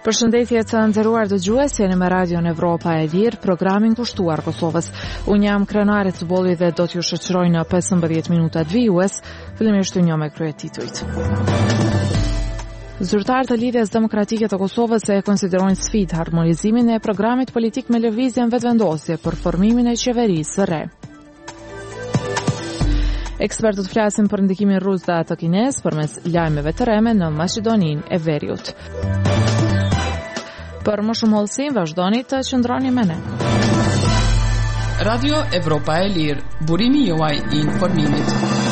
Përshëndetje të nderuar dëgjues, jeni me Radion Evropa e Lirë, programin kushtuar Kosovës. Unë jam krenari i futbollit dhe do t'ju shoqëroj në 15 minutat vijues. Fillimisht një me kryetitujt. Zyrtarët e Lidhjes Demokratike të Kosovës e konsiderojnë sfidë harmonizimin e programit politik me lëvizjen vetëvendosje për formimin e qeverisë së re. Ekspertët flasin për ndikimin rus dhe ato kines përmes lajmeve të reme në Maqedoninë e Veriut. Për më shumë hollësi, vazhdoni të qëndroni me ne. Radio Evropa e Lirë, burimi juaj i informimit.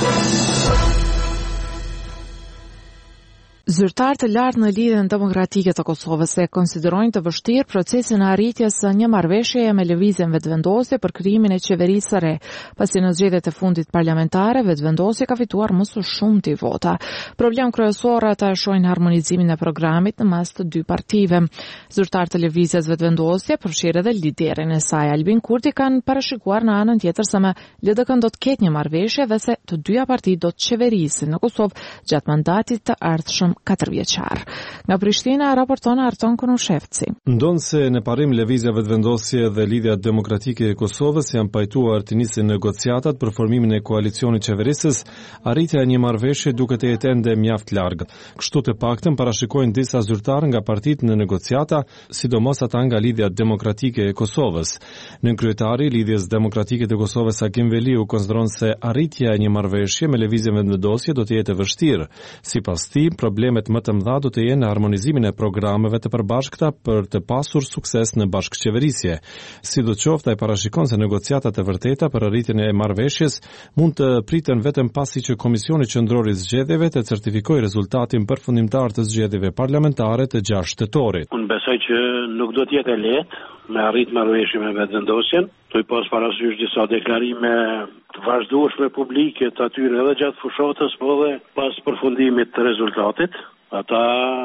Zyrtarët e lartë në Lidhjen Demokratike të Kosovës e konsiderojnë të vështirë procesin e arritjes së një marrëveshjeje me lëvizjen vetëvendosje për krijimin e qeverisë së re, pasi në zgjedhjet e fundit parlamentare vetëvendosja ka fituar më së shumti vota. Problem kryesor ata e shohin harmonizimin e programit në mes të dy partive. Zyrtarët e lëvizjes vetëvendosje, përfshirë edhe liderin e saj Albin Kurti, kanë parashikuar në anën tjetër se me LDK do të ketë një marrëveshje dhe se të dyja partitë do të qeverisin në Kosovë gjatë mandatit të ardhshëm 4 vjeçar. Nga Prishtina raporton Arton Konushevci. Ndonse në parim lëvizja vetëvendosje dhe Lidhja Demokratike e Kosovës janë pajtuar të nisin negociatat për formimin e koalicionit qeverisës, arritja e një marrëveshje duket e jetë ende mjaft larg. Kështu të paktën parashikojnë disa zyrtarë nga partitë në negociata, sidomos ata nga Lidhja Demokratike e Kosovës. Nën kryetari i Lidhjes Demokratike të Kosovës Hakim Veliu konsideron se arritja e një marrëveshje me lëvizjen vetëvendosje do të jetë e vështirë. Sipas tij, problemet më të mëdha do të jenë në harmonizimin e programeve të përbashkëta për të pasur sukses në bashkëqeverisje. Sidoqoftë, ai parashikon se negociatat e vërteta për arritjen e marrëveshjes mund të priten vetëm pasi që Komisioni Qendror i Zgjedhjeve të certifikojë rezultatin përfundimtar të zgjedhjeve parlamentare të 6 shtetorit. Unë besoj që nuk do të jetë e lehtë me arrit marrëveshje me vetëvendosjen. Do i pas parasysh disa deklarime të vazhdueshme publike të atyre edhe gjatë fushatës, po dhe pas përfundimit të rezultatit. Ata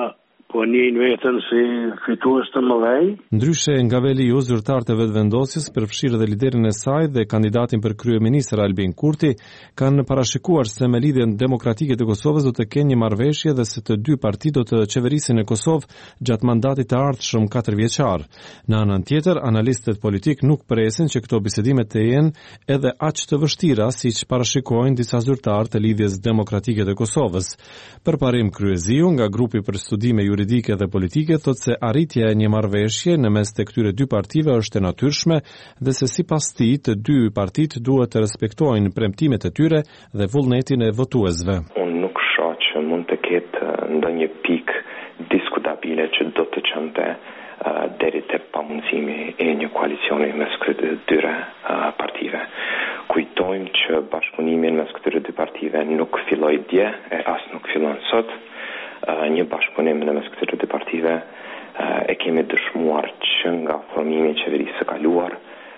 po njëjnë veten si fitues të mëdhej. Ndryshe nga Veliu, zyrtarët e vetëvendosjes, përfshirë dhe liderin e saj dhe kandidatin për kryeministër Albin Kurti, kanë parashikuar se me Lidhjen Demokratike të Kosovës do të kenë një marrëveshje dhe se të dy partitë do të qeverisin në Kosovë gjatë mandatit të ardhshëm 4 vjeçar. Në anën tjetër, analistët politik nuk presin që këto bisedime të jenë edhe aq të vështira siç parashikojnë disa zyrtarë të Lidhjes Demokratike të Kosovës. Përparim Kryeziu nga grupi për studime juridike dhe politike thot se arritja e një marrëveshje në mes të këtyre dy partive është e natyrshme dhe se sipas tij të dy partitë duhet të respektojnë premtimet e tyre dhe vullnetin e votuesve. Unë nuk shoh që mund të ketë ndonjë pikë diskutabile që do të çonte deri te pamundësimi e një koalicioni mes këtyre dy partive. Kujtojmë që bashkëpunimi mes këtyre dy partive nuk filloi dje e as nuk fillon sot. Një bashkëpunim në mes këtyre dy partive e kemi dëshmuar që nga formimi i qeverisë së kaluar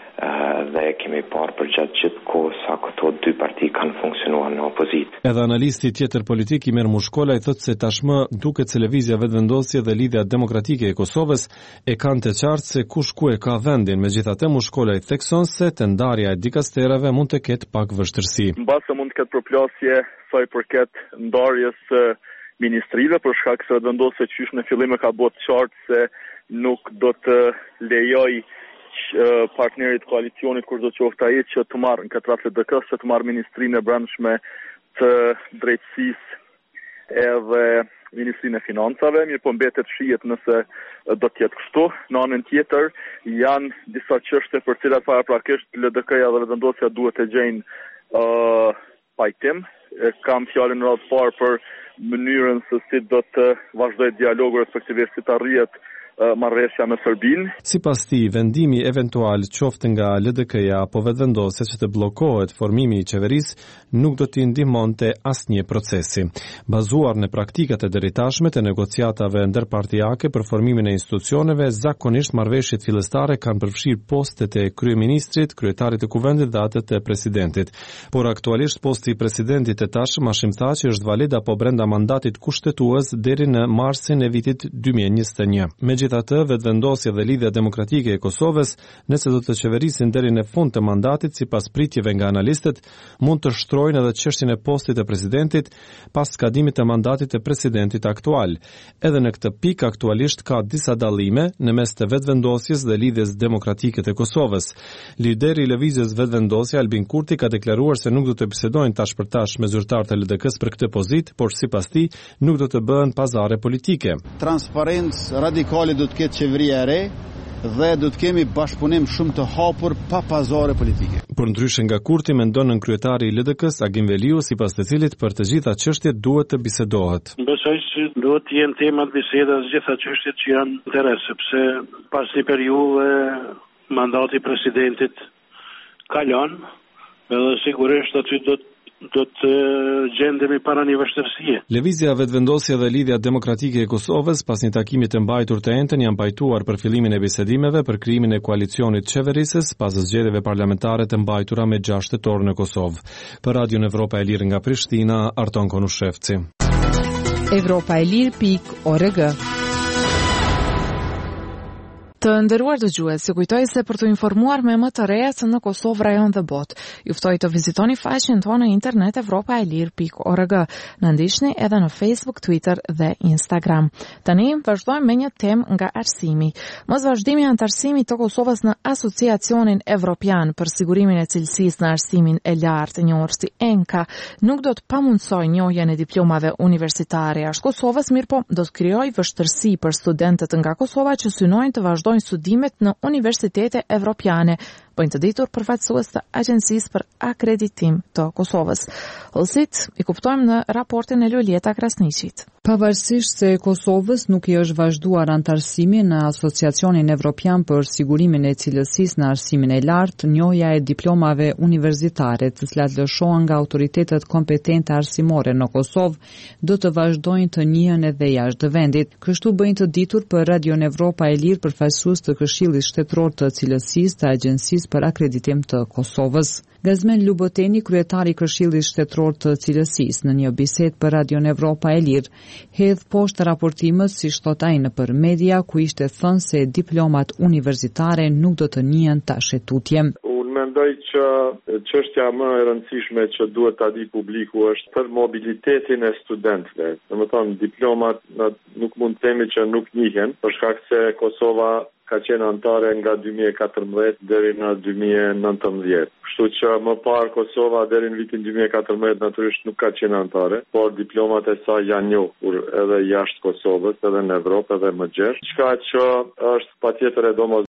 dhe kemi parë për gjatë gjithë kohës sa këto dy parti kanë funksionuar në opozitë. Edhe analisti tjetër politik Imer Mushkola i thotë se tashmë duket se lëvizja vetëvendosje dhe Lidhja Demokratike e Kosovës e kanë të qartë se kush ku e ka vendin. Megjithatë, Mushkola i thekson se tendarja e dikasterave mund të ketë pak vështirësi. Mbase mund të ketë përplasje sa i përket ndarjes ministrive për shkak se vendosja qysh në fillim e ka bërë qartë se nuk do të lejoj partnerit koalicionit kur do të qoftë ai që të marrë në këtë rast LDK-s që të marrë ministrinë e brendshme të drejtësisë edhe ministrinë e financave, mirë po mbetet shihet nëse do të jetë kështu. Në anën tjetër janë disa çështje për të cilat paraprakisht LDK-ja dhe vendosja duhet të gjejnë pajtim. Kam fjalën në radhë parë për mënyrën se si do të vazhdojë dialogu respektivisht si të arrihet marrëveshja me Serbinë. Sipas tij, vendimi eventual qoftë nga LDK-ja apo vetëvendosja që të bllokohet formimi i qeverisë nuk do t'i ndihmonte asnjë procesi. Bazuar në praktikat e deritashme të negociatave ndërpartijake për formimin e institucioneve, zakonisht marrëveshjet fillestare kanë përfshirë postet e kryeministrit, kryetarit të kuvendit dhe atë të presidentit. Por aktualisht posti i presidentit të tashëm Hashim Thaçi është valid apo brenda mandatit kushtetues deri në marsin e vitit 2021. Megjithatë, vetevendosja dhe lidhja demokratike e Kosovës, nëse do të qeverisin deri në fund të mandatit, sipas pritjeve nga analistët, mund të shtrojnë edhe çështjen e postit të presidentit pas skadimit të mandatit të presidentit aktual. Edhe në këtë pikë aktualisht ka disa dallime në mes të vetevendosjes dhe lidhjes demokratike të Kosovës. Lideri i lëvizjes Vetevendosja Albin Kurti ka deklaruar se nuk do të bisedojnë tash për tash me zyrtarët e LDK-s për këtë pozitë, por sipas tij nuk do të bëhen pazare politike. Transparencë radikale do të ketë qeveria e re dhe do të kemi bashkëpunim shumë të hapur pa pazare politike. Por ndryshe nga Kurti, mendon kryetari i LDK-s Agim Veliu, sipas të cilit për të gjitha çështjet duhet të bisedohet. Besoj se duhet të jenë tema të bisedës gjitha çështjet që janë interes, sepse pas një periudhe mandati i presidentit kalon, edhe sigurisht aty do të gjendemi para një vështirësie. Lëvizja Vetevendosja dhe lidhja demokratike e Kosovës pas një takimi të mbajtur të enjten janë pajtuar për fillimin e bisedimeve për krijimin e koalicionit qeverisës pas zgjedhjeve parlamentare të mbajtura me 6 tetor në Kosovë. Për Radion Evropa e Lirë nga Prishtina, Arton Konushevci. Evropaelir.org. Të nderuar dëgjues, ju kujtoj se për të informuar me më të reja se në Kosovë, rajon dhe botë, ju ftoj të vizitoni faqen tonë në internet evropaelir.org. Na ndiqni edhe në Facebook, Twitter dhe Instagram. Tani vazhdojmë me një temë nga arsimi. Mos vazhdimi i antarësimit të Kosovës në Asociacionin Evropian për sigurimin e cilësisë në arsimin e lartë, njohur si ENQA, nuk do të pamundsojë njohjen e diplomave universitare jashtë Kosovës, mirëpo do të krijojë vështirësi për studentët nga Kosova që synojnë të vazhdojnë studimet në universitete evropiane, bëjnë të ditur përfaqësues të Agjencisë për Akreditim të Kosovës. Ëllësit i kuptojmë në raportin e Luleta Krasniqit. Pavarësisht se Kosovës nuk i është vazhduar antarësimi në Asociacionin Evropian për sigurimin e cilësisë në arsimin e lartë, njohja e diplomave universitare, të cilat lëshohen nga autoritetet kompetente arsimore në Kosovë, do të vazhdojnë të njihen edhe jashtë vendit. Kështu bëjnë të ditur për Radion Evropa e Lirë përfaqësues të Këshillit Shtetëror të Cilësisë të Agjencisë për Akreditim të Kosovës. Gazmen Luboteni, kryetari i Këshillit Shtetëror të Cilësisë, në një bisedë për Radion Evropa e Lirë, hedh poshtë raportimit siç thot ai nëpër media, ku ishte thënë se diplomat universitare nuk do të njihen tash e tutje. Mendoj që çështja më e rëndësishme që duhet ta di publiku është për mobilitetin e studentëve. Domethënë diplomat nuk mund të themi që nuk njihen, për shkak se Kosova ka qenë antare nga 2014 deri në 2019. Kështu që më parë Kosova deri në vitin 2014 natyrisht nuk ka qenë antare, por diplomat e saj janë njohur edhe jashtë Kosovës, edhe në Evropë, edhe më gjerë. Çka që është patjetër e domosdoshme